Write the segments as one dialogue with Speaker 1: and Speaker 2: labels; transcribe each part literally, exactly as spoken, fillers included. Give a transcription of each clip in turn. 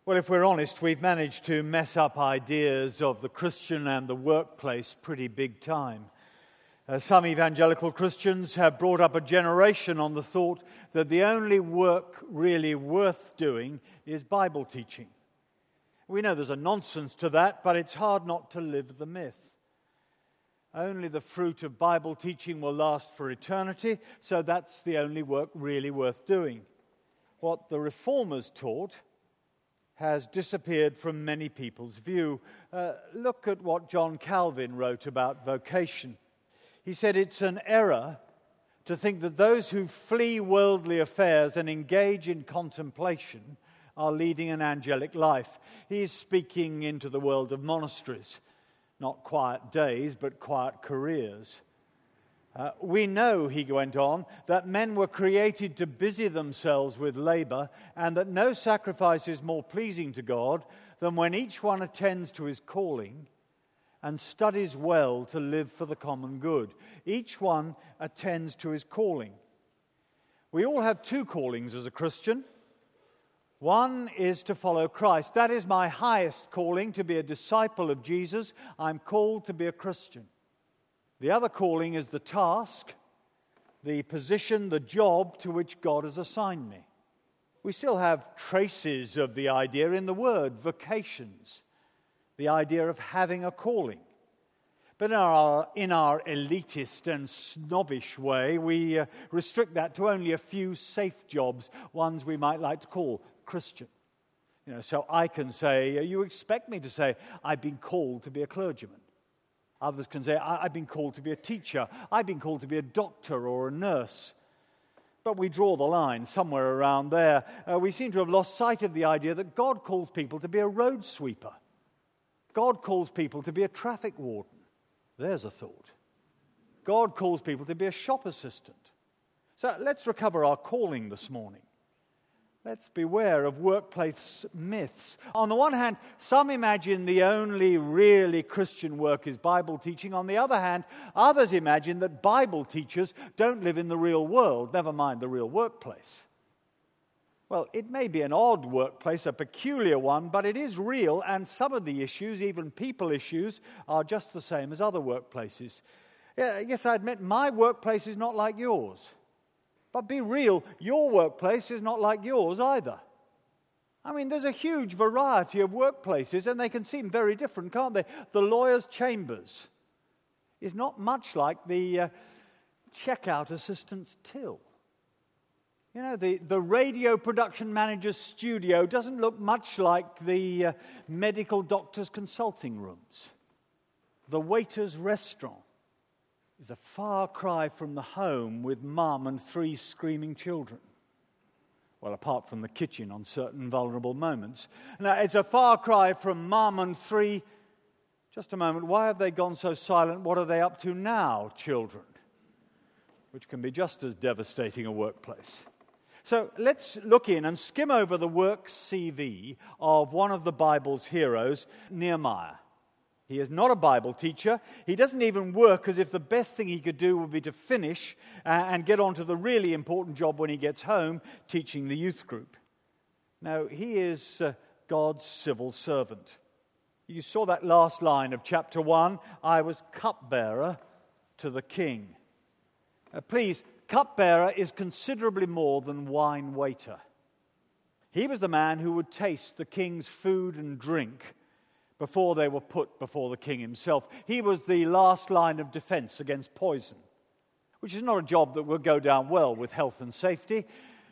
Speaker 1: Well, if we're honest, we've managed to mess up ideas of the Christian and the workplace pretty big time. Uh, some evangelical Christians have brought up a generation on the thought that the only work really worth doing is Bible teaching. We know there's a nonsense to that, but it's hard not to live the myth. Only the fruit of Bible teaching will last for eternity, so that's the only work really worth doing. What the Reformers taught has disappeared from many people's view. Uh, look at what John Calvin wrote about vocation. He said it's an error to think that those who flee worldly affairs and engage in contemplation are leading an angelic life. He is speaking into the world of monasteries. Not quiet days, but quiet careers. Uh, we know, he went on, that men were created to busy themselves with labor, and that no sacrifice is more pleasing to God than when each one attends to his calling and studies well to live for the common good. Each one attends to his calling. We all have two callings as a Christian. One is to follow Christ. That is my highest calling, to be a disciple of Jesus. I'm called to be a Christian. The other calling is the task, the position, the job to which God has assigned me. We still have traces of the idea in the word, vocations, the idea of having a calling. But in our, in our elitist and snobbish way, we uh, restrict that to only a few safe jobs, ones we might like to call Christian. You know, so I can say, you expect me to say, I've been called to be a clergyman. Others can say, I've been called to be a teacher. I've been called to be a doctor or a nurse. But we draw the line somewhere around there. Uh, we seem to have lost sight of the idea that God calls people to be a road sweeper. God calls people to be a traffic warden. There's a thought. God calls people to be a shop assistant. So let's recover our calling this morning. Let's beware of workplace myths. On the one hand, some imagine the only really Christian work is Bible teaching. On the other hand, others imagine that Bible teachers don't live in the real world, never mind the real workplace. Well, it may be an odd workplace, a peculiar one, but it is real, and some of the issues, even people issues, are just the same as other workplaces. Yes, I admit my workplace is not like yours. But be real, your workplace is not like yours either. I mean, there's a huge variety of workplaces, and they can seem very different, can't they? The lawyer's chambers is not much like the uh, checkout assistant's till. You know, the, the radio production manager's studio doesn't look much like the uh, medical doctor's consulting rooms. The waiter's restaurant is a far cry from the home with mum and three screaming children. Well, apart from the kitchen on certain vulnerable moments. Now, it's a far cry from mum and three... Just a moment, why have they gone so silent? What are they up to now, children? Which can be just as devastating a workplace. So let's look in and skim over the work C V of one of the Bible's heroes, Nehemiah. He is not a Bible teacher. He doesn't even work as if the best thing he could do would be to finish uh, and get on to the really important job when he gets home, teaching the youth group. No, he is uh, God's civil servant. You saw that last line of chapter one, I was cupbearer to the king. Uh, please, cupbearer is considerably more than wine waiter. He was the man who would taste the king's food and drink before they were put before the king himself. He was the last line of defense against poison, which is not a job that will go down well with health and safety.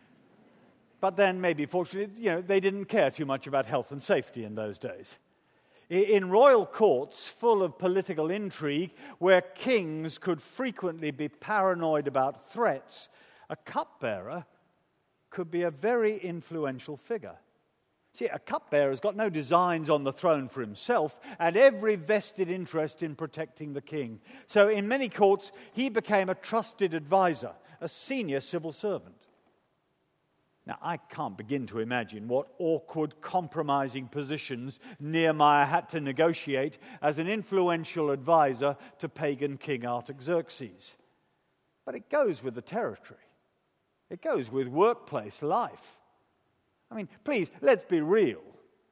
Speaker 1: But then maybe, fortunately, you know, they didn't care too much about health and safety in those days. In royal courts full of political intrigue, where kings could frequently be paranoid about threats, a cupbearer could be a very influential figure. See, a cupbearer has got no designs on the throne for himself and every vested interest in protecting the king. So in many courts, he became a trusted advisor, a senior civil servant. Now, I can't begin to imagine what awkward, compromising positions Nehemiah had to negotiate as an influential advisor to pagan King Artaxerxes. But it goes with the territory. It goes with workplace life. I mean, please, let's be real.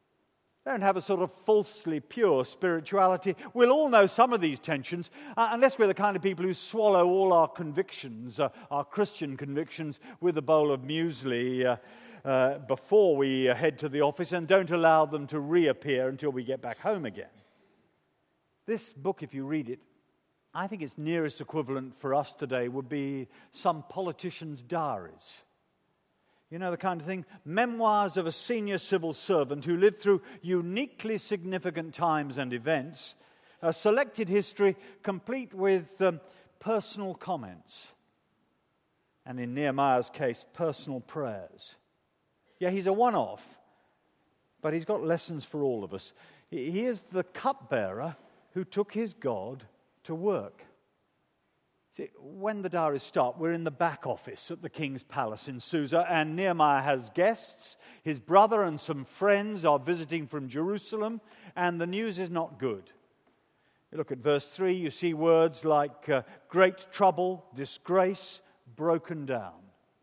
Speaker 1: don't have a sort of falsely pure spirituality. We'll all know some of these tensions, uh, unless we're the kind of people who swallow all our convictions, uh, our Christian convictions, with a bowl of muesli uh, uh, before we uh, head to the office and don't allow them to reappear until we get back home again. This book, if you read it, I think its nearest equivalent for us today would be some politician's diaries. You know, the kind of thing, memoirs of a senior civil servant who lived through uniquely significant times and events, a selected history complete with um, personal comments, and in Nehemiah's case, personal prayers. Yeah, he's a one-off, but he's got lessons for all of us. He is the cupbearer who took his God to work. See, when the diaries start, we're in the back office at the king's palace in Susa, and Nehemiah has guests. His brother and some friends are visiting from Jerusalem, and the news is not good. You look at verse three, you see words like uh, great trouble, disgrace, broken down.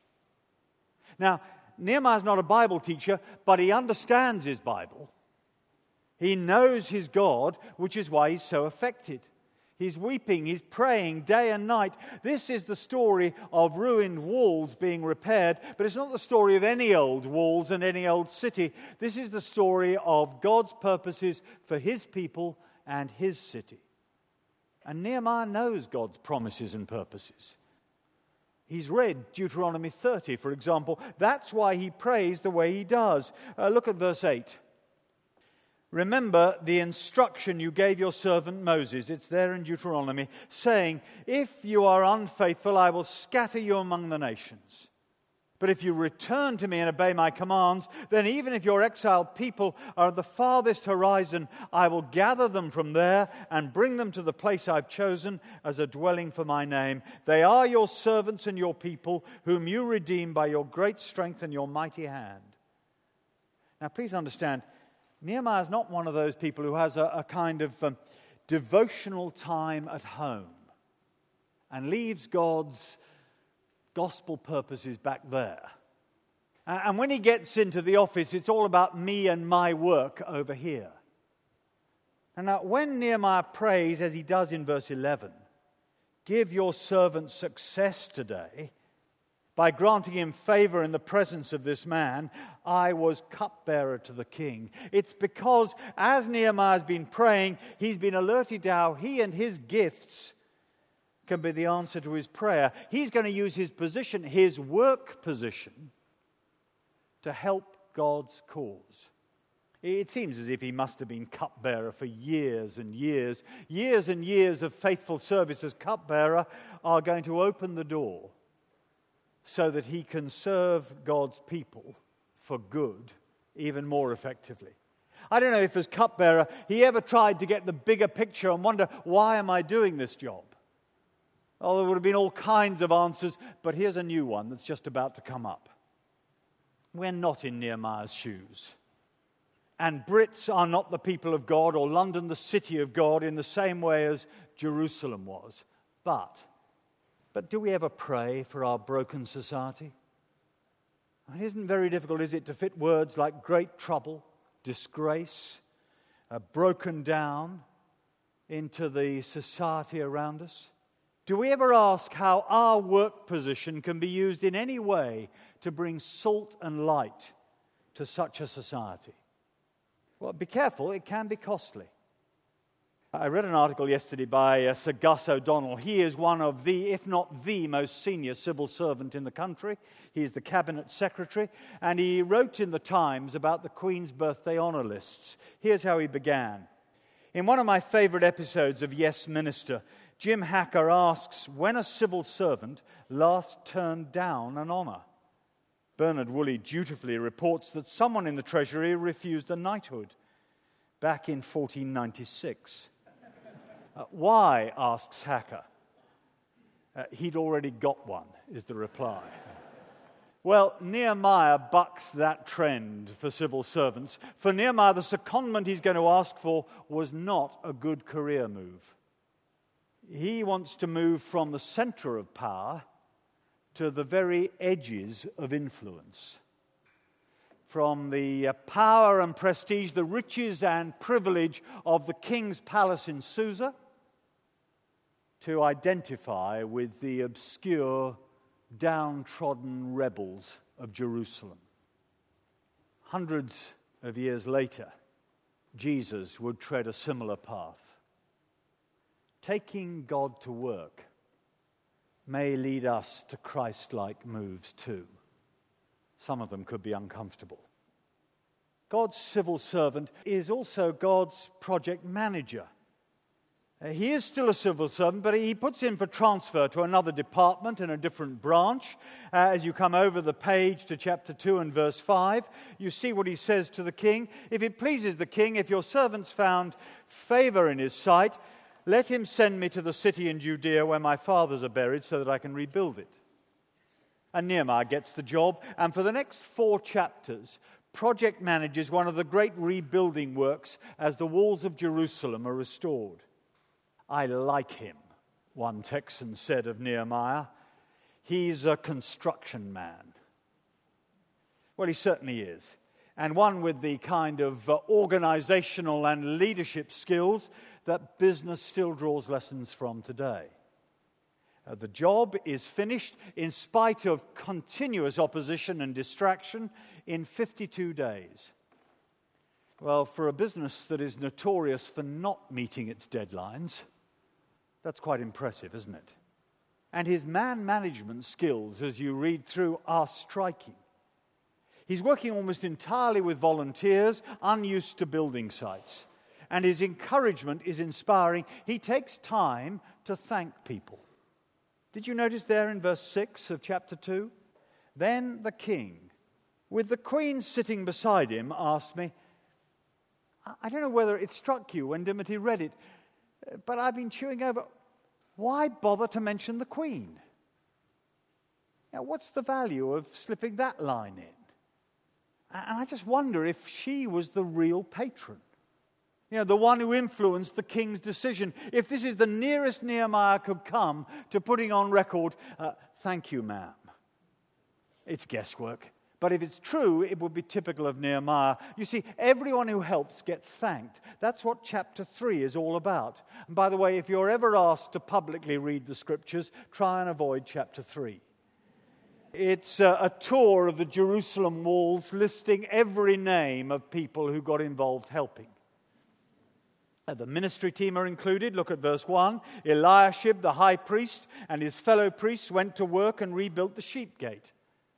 Speaker 1: Now, Nehemiah's not a Bible teacher, but he understands his Bible. He knows his God, which is why he's so affected. He's weeping, he's praying day and night. This is the story of ruined walls being repaired, but it's not the story of any old walls and any old city. This is the story of God's purposes for his people and his city. And Nehemiah knows God's promises and purposes. He's read Deuteronomy thirty, for example. That's why he prays the way he does. Uh, look at verse eight. Remember the instruction you gave your servant Moses, it's there in Deuteronomy, saying, if you are unfaithful, I will scatter you among the nations. But if you return to me and obey my commands, then even if your exiled people are at the farthest horizon, I will gather them from there and bring them to the place I've chosen as a dwelling for my name. They are your servants and your people, whom you redeem by your great strength and your mighty hand. Now please understand, Nehemiah is not one of those people who has a, a kind of um, devotional time at home and leaves God's gospel purposes back there. Uh, and when he gets into the office, it's all about me and my work over here. And now when Nehemiah prays, as he does in verse eleven, give your servant success today, by granting him favor in the presence of this man, I was cupbearer to the king. It's because as Nehemiah's been praying, he's been alerted to how he and his gifts can be the answer to his prayer. He's going to use his position, his work position, to help God's cause. It seems as if he must have been cupbearer for years and years. Years and years of faithful service as cupbearer are going to open the door so that he can serve God's people for good even more effectively. I don't know if as cupbearer he ever tried to get the bigger picture and wonder, why am I doing this job? Oh, there would have been all kinds of answers, but here's a new one that's just about to come up. We're not in Nehemiah's shoes. And Brits are not the people of God, or London the city of God, in the same way as Jerusalem was. But But do we ever pray for our broken society? It isn't very difficult, is it, to fit words like great trouble, disgrace, uh, broken down into the society around us? Do we ever ask how our work position can be used in any way to bring salt and light to such a society? Well, be careful, it can be costly. I read an article yesterday by uh, Sir Gus O'Donnell. He is one of the, if not the most senior civil servant in the country. He is the cabinet secretary, and he wrote in the Times about the Queen's birthday honour lists. Here's how he began. In one of my favourite episodes of Yes Minister, Jim Hacker asks when a civil servant last turned down an honour. Bernard Woolley dutifully reports that someone in the Treasury refused a knighthood back in fourteen ninety-six. Uh, why, asks Hacker. Uh, he'd already got one, is the reply. Well, Nehemiah bucks that trend for civil servants. For Nehemiah, the secondment he's going to ask for was not a good career move. He wants to move from the center of power to the very edges of influence. from the uh, power and prestige, the riches and privilege of the king's palace in Susa, to identify with the obscure, downtrodden rebels of Jerusalem. Hundreds of years later, Jesus would tread a similar path. Taking God to work may lead us to Christ-like moves too. Some of them could be uncomfortable. God's civil servant is also God's project manager. Uh, he is still a civil servant, but he puts in for transfer to another department in a different branch. Uh, as you come over the page to chapter two and verse five, you see what he says to the king. If it pleases the king, if your servant's found favor in his sight, let him send me to the city in Judea where my fathers are buried so that I can rebuild it. And Nehemiah gets the job, and for the next four chapters, project manages one of the great rebuilding works as the walls of Jerusalem are restored. I like him, one Texan said of Nehemiah. He's a construction man. Well, he certainly is. And one with the kind of uh, organizational and leadership skills that business still draws lessons from today. Uh, the job is finished in spite of continuous opposition and distraction in fifty-two days. Well, for a business that is notorious for not meeting its deadlines, that's quite impressive, isn't it? And his man management skills, as you read through, are striking. He's working almost entirely with volunteers, unused to building sites. And his encouragement is inspiring. He takes time to thank people. Did you notice there in verse six of chapter two? Then the king, with the queen sitting beside him, asked me, I don't know whether it struck you when Dimity read it, but I've been chewing over, why bother to mention the queen? Now, what's the value of slipping that line in? And I just wonder if she was the real patron. You know, the one who influenced the king's decision. If this is the nearest Nehemiah could come to putting on record, uh, thank you, ma'am. It's guesswork. But if it's true, it would be typical of Nehemiah. You see, everyone who helps gets thanked. That's what chapter three is all about. And by the way, if you're ever asked to publicly read the scriptures, try and avoid chapter three. It's a, a tour of the Jerusalem walls listing every name of people who got involved helping. Uh, the ministry team are included. Look at verse one. Eliashib, the high priest, and his fellow priests went to work and rebuilt the sheep gate.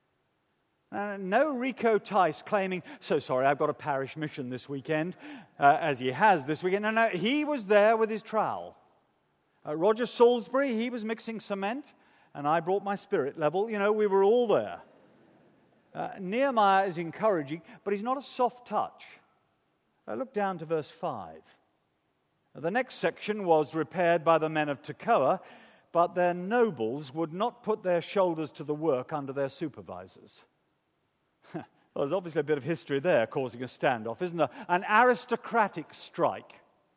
Speaker 1: Uh, no Rico Tice claiming, so sorry, I've got a parish mission this weekend, uh, as he has this weekend. No, no, he was there with his trowel. Uh, Roger Salisbury, he was mixing cement, and I brought my spirit level. You know, we were all there. Uh, Nehemiah is encouraging, but he's not a soft touch. Uh, look down to verse five. Uh, the next section was repaired by the men of Tekoa, but their nobles would not put their shoulders to the work under their supervisors. Well, there's obviously a bit of history there causing a standoff, isn't there? An aristocratic strike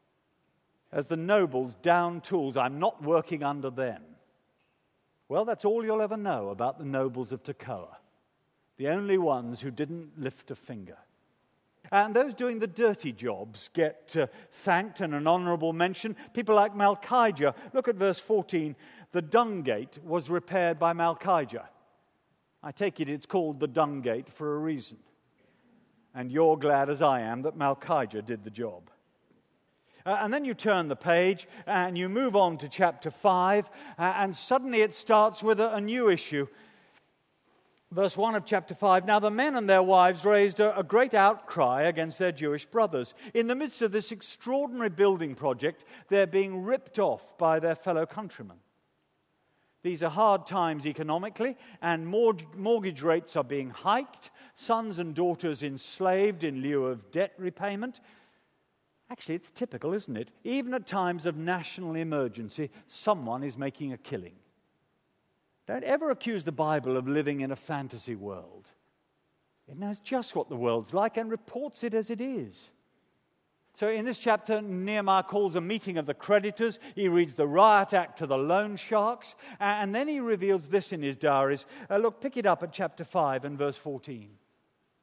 Speaker 1: as the nobles down tools. I'm not working under them. Well, that's all you'll ever know about the nobles of Tekoa. The only ones who didn't lift a finger. And those doing the dirty jobs get uh, thanked and an honorable mention. People like Malchijah. Look at verse fourteen. The dung gate was repaired by Malchijah. I take it it's called the dung gate for a reason. And you're glad as I am that Malchijah did the job. Uh, and then you turn the page and you move on to chapter five, uh, and suddenly it starts with a, a new issue. Verse one of chapter five, now the men and their wives raised a, a great outcry against their Jewish brothers. In the midst of this extraordinary building project, they're being ripped off by their fellow countrymen. These are hard times economically, and mortgage rates are being hiked, sons and daughters enslaved in lieu of debt repayment. Actually, it's typical, isn't it? Even at times of national emergency, someone is making a killing. Don't ever accuse the Bible of living in a fantasy world. It knows just what the world's like and reports it as it is. So in this chapter, Nehemiah calls a meeting of the creditors. He reads the riot act to the loan sharks. And then he reveals this in his diaries. Uh, look, pick it up at chapter five and verse fourteen.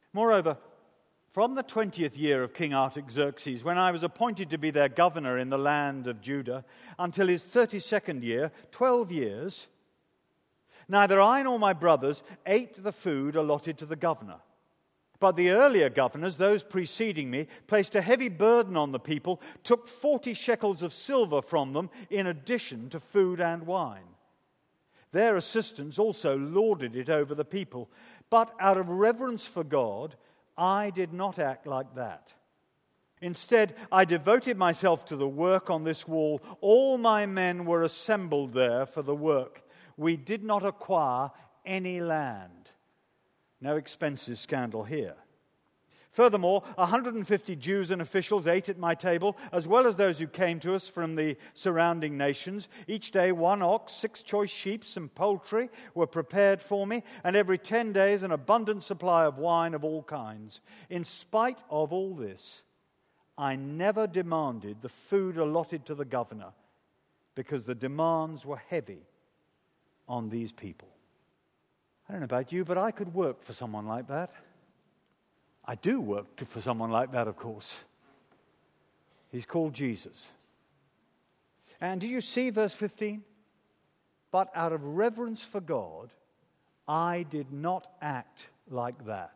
Speaker 1: Moreover, from the twentieth year of King Artaxerxes, when I was appointed to be their governor in the land of Judah, until his thirty-second year, twelve years, neither I nor my brothers ate the food allotted to the governor. But the earlier governors, those preceding me, placed a heavy burden on the people, took forty shekels of silver from them in addition to food and wine. Their assistants also lorded it over the people. But out of reverence for God, I did not act like that. Instead, I devoted myself to the work on this wall. All my men were assembled there for the work. We did not acquire any land. No expenses scandal here. Furthermore, one hundred fifty Jews and officials ate at my table, as well as those who came to us from the surrounding nations. Each day one ox, six choice sheep, and poultry were prepared for me, and every ten days an abundant supply of wine of all kinds. In spite of all this, I never demanded the food allotted to the governor, because the demands were heavy on these people. I don't know about you, but I could work for someone like that. I do work for someone like that, of course. He's called Jesus. And do you see verse fifteen? But out of reverence for God, I did not act like that.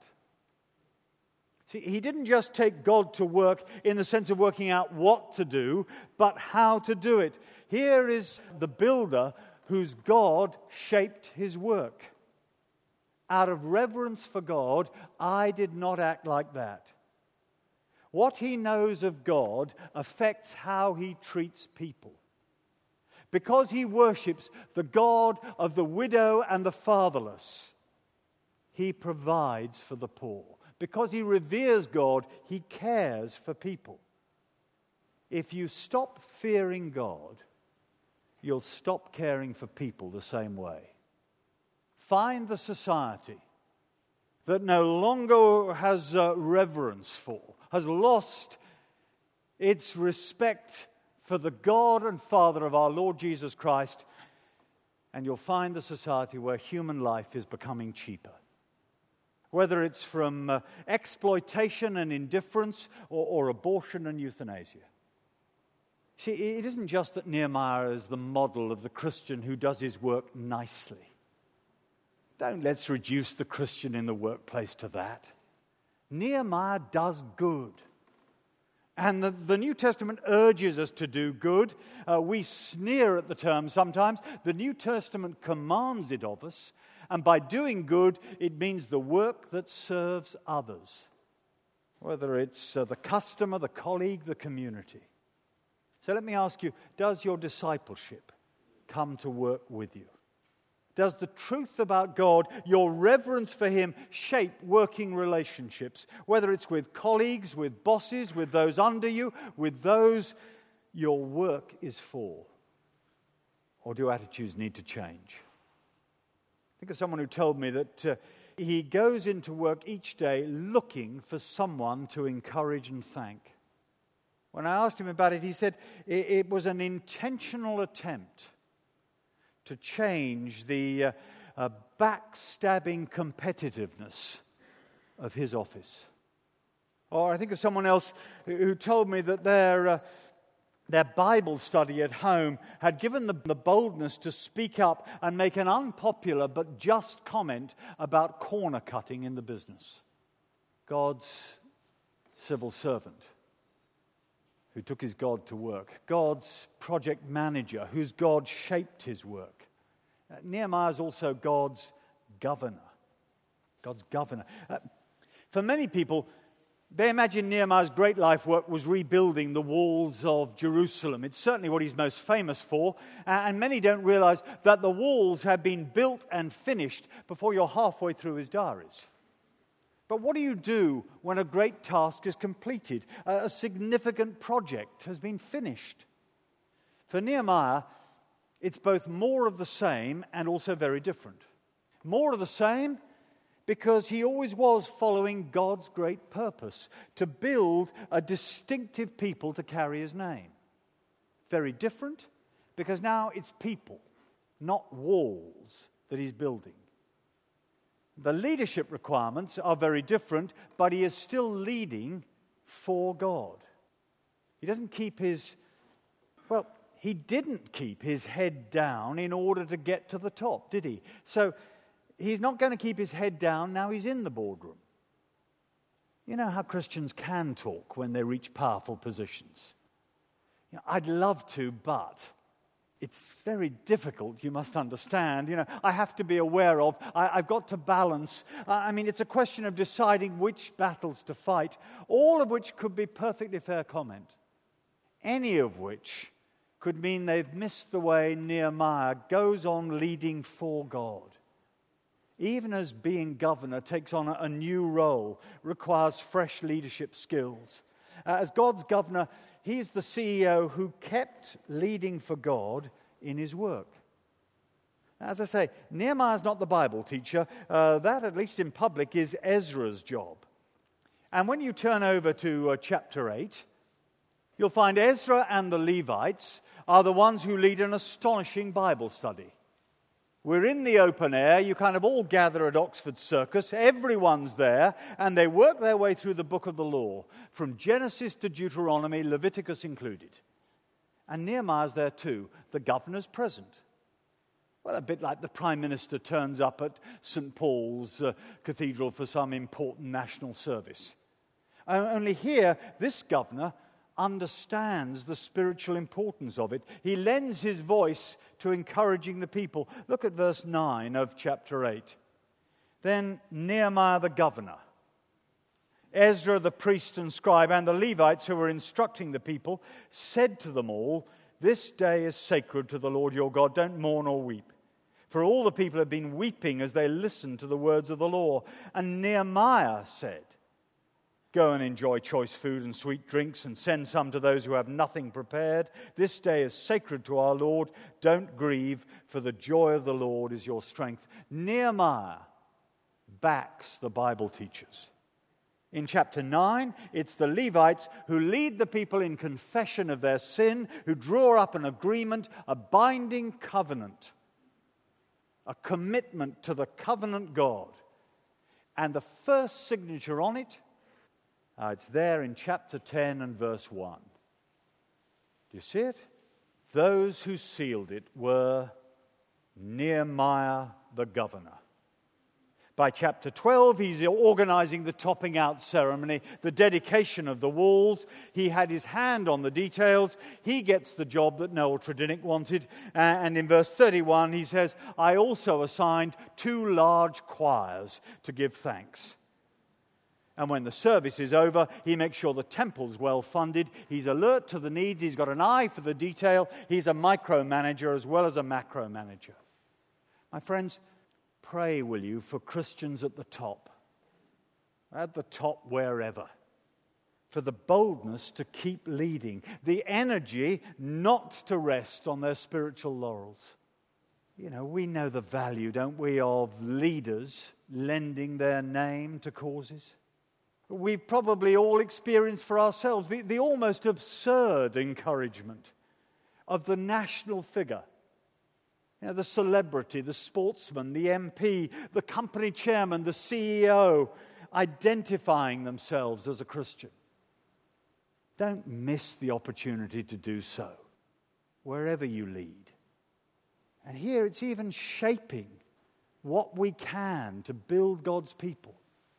Speaker 1: See, he didn't just take God to work in the sense of working out what to do, but how to do it. Here is the builder whose God shaped his work. Out of reverence for God, I did not act like that. What he knows of God affects how he treats people. Because he worships the God of the widow and the fatherless, he provides for the poor. Because he reveres God, he cares for people. If you stop fearing God, you'll stop caring for people the same way. Find the society that no longer has uh, reverence for, has lost its respect for the God and Father of our Lord Jesus Christ, and you'll find the society where human life is becoming cheaper. Whether it's from uh, exploitation and indifference or, or abortion and euthanasia. See, it isn't just that Nehemiah is the model of the Christian who does his work nicely. Don't let's reduce the Christian in the workplace to that. Nehemiah does good. And the, the New Testament urges us to do good. Uh, we sneer at the term sometimes. The New Testament commands it of us. And by doing good, it means the work that serves others. Whether it's uh, the customer, the colleague, the community. So let me ask you, does your discipleship come to work with you? Does the truth about God, your reverence for him, shape working relationships? Whether it's with colleagues, with bosses, with those under you, with those your work is for. Or do attitudes need to change? Think of someone who told me that uh, he goes into work each day looking for someone to encourage and thank. When I asked him about it, he said it, it was an intentional attempt to change the uh, uh, backstabbing competitiveness of his office. Or I think of someone else who, who told me that their, uh, their Bible study at home had given them the boldness to speak up and make an unpopular but just comment about corner cutting in the business. God's civil servant who took his God to work. God's project manager, whose God shaped his work. Uh, Nehemiah is also God's governor. God's governor. Uh, for many people, they imagine Nehemiah's great life work was rebuilding the walls of Jerusalem. It's certainly what he's most famous for. Uh, and many don't realize that the walls have been built and finished before you're halfway through his diaries. But what do you do when a great task is completed? A significant project has been finished. For Nehemiah, it's both more of the same and also very different. More of the same because he always was following God's great purpose, to build a distinctive people to carry his name. Very different because now it's people, not walls, that he's building. The leadership requirements are very different, but he is still leading for God. He doesn't keep his, well, he didn't keep his head down in order to get to the top, did he? So he's not going to keep his head down now he's in the boardroom. You know how Christians can talk when they reach powerful positions. You know, I'd love to, but it's very difficult, you must understand. You know, I have to be aware of, I, I've got to balance. I mean, it's a question of deciding which battles to fight, all of which could be perfectly fair comment. Any of which could mean they've missed the way Nehemiah goes on leading for God. Even as being governor takes on a, a new role, requires fresh leadership skills. Uh, as God's governor, he's the C E O who kept leading for God in his work. As I say, Nehemiah's not the Bible teacher. Uh, that, at least in public, is Ezra's job. And when you turn over to uh, chapter eight, you'll find Ezra and the Levites are the ones who lead an astonishing Bible study. We're in the open air. You kind of all gather at Oxford Circus. Everyone's there, and they work their way through the book of the law, from Genesis to Deuteronomy, Leviticus included. And Nehemiah's there too. The governor's present. Well, a bit like the Prime Minister turns up at Saint Paul's uh, Cathedral for some important national service. Uh, only here, this governor understands the spiritual importance of it. He lends his voice to encouraging the people. Look at verse nine of chapter eight. Then Nehemiah the governor, Ezra the priest and scribe, and the Levites who were instructing the people, said to them all, "This day is sacred to the Lord your God. Don't mourn or weep." For all the people had been weeping as they listened to the words of the law. And Nehemiah said, "Go and enjoy choice food and sweet drinks, and send some to those who have nothing prepared. This day is sacred to our Lord. Don't grieve, for the joy of the Lord is your strength." Nehemiah backs the Bible teachers. In chapter nine, it's the Levites who lead the people in confession of their sin, who draw up an agreement, a binding covenant, a commitment to the covenant God. And the first signature on it, Uh, it's there in chapter ten and verse one. Do you see it? Those who sealed it were Nehemiah the governor. By chapter twelve, he's organizing the topping out ceremony, the dedication of the walls. He had his hand on the details. He gets the job that Noel Tredinnick wanted. Uh, and in verse thirty-one, he says, "I also assigned two large choirs to give thanks." And when the service is over, he makes sure the temple's well funded. He's alert to the needs. He's got an eye for the detail. He's a micromanager as well as a macromanager. My friends, pray, will you, for Christians at the top, at the top wherever, for the boldness to keep leading, the energy not to rest on their spiritual laurels. You know, we know the value, don't we, of leaders lending their name to causes. We've probably all experienced for ourselves the, the almost absurd encouragement of the national figure, you know, the celebrity, the sportsman, the M P, the company chairman, the C E O, identifying themselves as a Christian. Don't miss the opportunity to do so, wherever you lead. And here it's even shaping what we can to build God's people.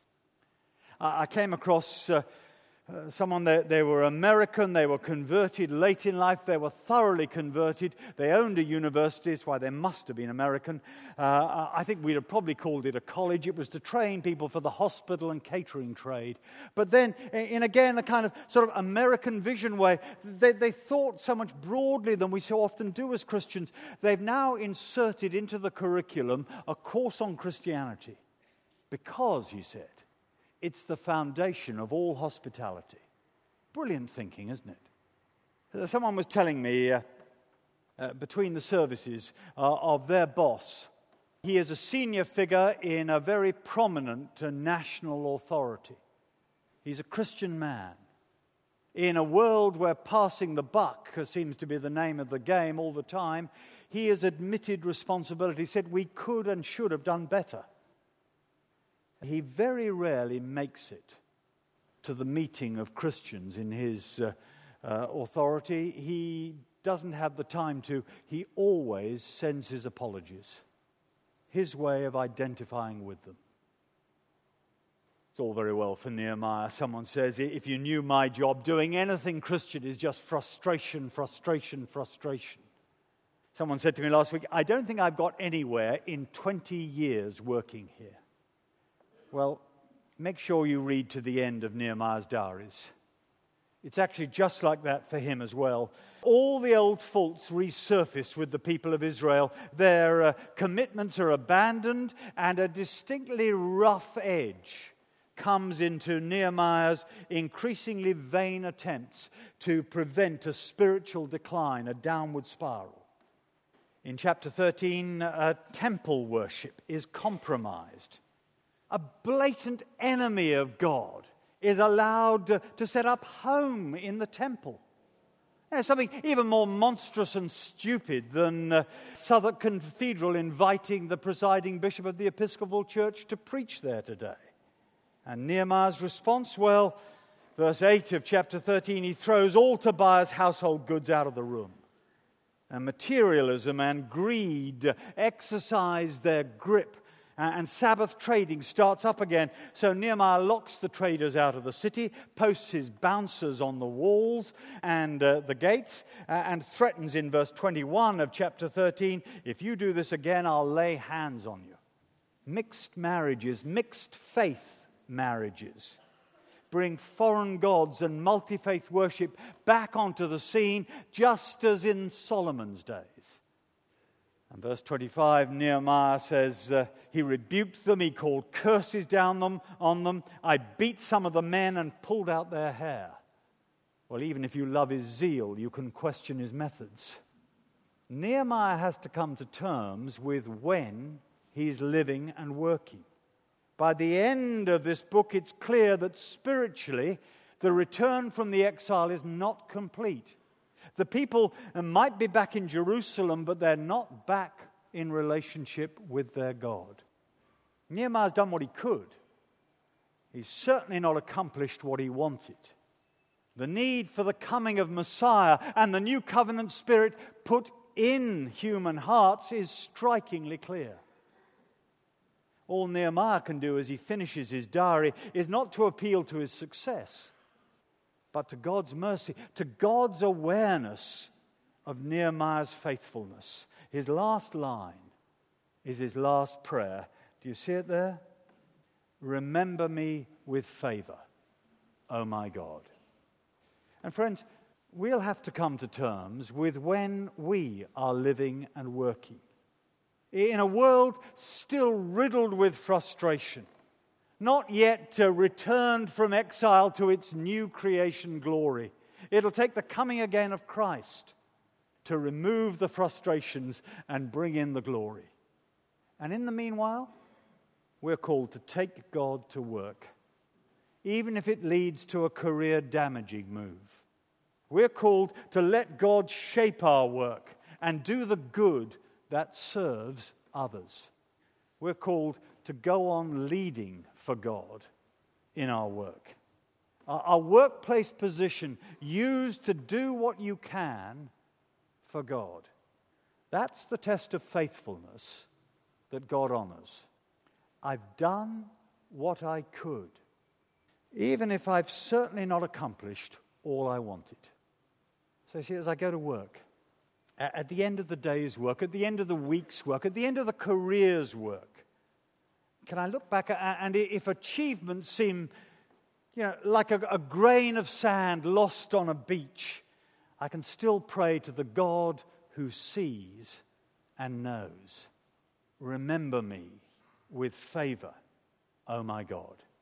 Speaker 1: I came across uh, uh, someone, that they were American, they were converted late in life, they were thoroughly converted, they owned a university, that's why they must have been American. Uh, I think we'd have probably called it a college. It was to train people for the hospital and catering trade. But then, in again a kind of sort of American vision way, they, they thought so much broadly than we so often do as Christians. They've now inserted into the curriculum a course on Christianity. Because, he said, it's the foundation of all hospitality. Brilliant thinking, isn't it? Someone was telling me uh, uh, between the services uh, of their boss. He is a senior figure in a very prominent uh, national authority. He's a Christian man. In a world where passing the buck seems to be the name of the game all the time, he has admitted responsibility. He said we could and should have done better. He very rarely makes it to the meeting of Christians in his uh, uh, authority. He doesn't have the time to. He always sends his apologies, his way of identifying with them. It's all very well for Nehemiah. Someone says, if you knew my job, doing anything Christian is just frustration, frustration, frustration. Someone said to me last week, I don't think I've got anywhere in twenty years working here. Well, make sure you read to the end of Nehemiah's diaries. It's actually just like that for him as well. All the old faults resurface with the people of Israel. Their uh, commitments are abandoned, and a distinctly rough edge comes into Nehemiah's increasingly vain attempts to prevent a spiritual decline, a downward spiral. In chapter thirteen, uh, temple worship is compromised. A blatant enemy of God is allowed to, to set up home in the temple. There's something even more monstrous and stupid than uh, Southwark Cathedral inviting the presiding bishop of the Episcopal Church to preach there today. And Nehemiah's response, well, verse eight of chapter thirteen, he throws all Tobiah's household goods out of the room. And materialism and greed exercise their grip, and Sabbath trading starts up again. So Nehemiah locks the traders out of the city, posts his bouncers on the walls and uh, the gates, uh, and threatens in verse twenty-one of chapter thirteen, if you do this again, I'll lay hands on you. Mixed marriages, mixed faith marriages bring foreign gods and multi-faith worship back onto the scene, just as in Solomon's days. And verse twenty-five, Nehemiah says, uh, he rebuked them, he called curses down them on them. I beat some of the men and pulled out their hair. Well, even if you love his zeal, you can question his methods. Nehemiah has to come to terms with when he's living and working. By the end of this book, it's clear that spiritually, the return from the exile is not complete. The people might be back in Jerusalem, but they're not back in relationship with their God. Nehemiah's done what he could. He's certainly not accomplished what he wanted. The need for the coming of Messiah and the new covenant spirit put in human hearts is strikingly clear. All Nehemiah can do as he finishes his diary is not to appeal to his success, but to God's mercy, to God's awareness of Nehemiah's faithfulness. His last line is his last prayer. Do you see it there? Remember me with favor, O my God. And friends, we'll have to come to terms with when we are living and working in a world still riddled with frustration, not yet uh, returned from exile to its new creation glory. It'll take the coming again of Christ to remove the frustrations and bring in the glory. And in the meanwhile, we're called to take God to work, even if it leads to a career-damaging move. We're called to let God shape our work and do the good that serves others. We're called to go on leading for God in our work. Our, our workplace position used to do what you can for God. That's the test of faithfulness that God honors. I've done what I could, even if I've certainly not accomplished all I wanted. So you see, as I go to work, at the end of the day's work, at the end of the week's work, at the end of the career's work, can I look back at, and if achievements seem, you know, like a, a grain of sand lost on a beach, I can still pray to the God who sees and knows. Remember me with favor, O my God.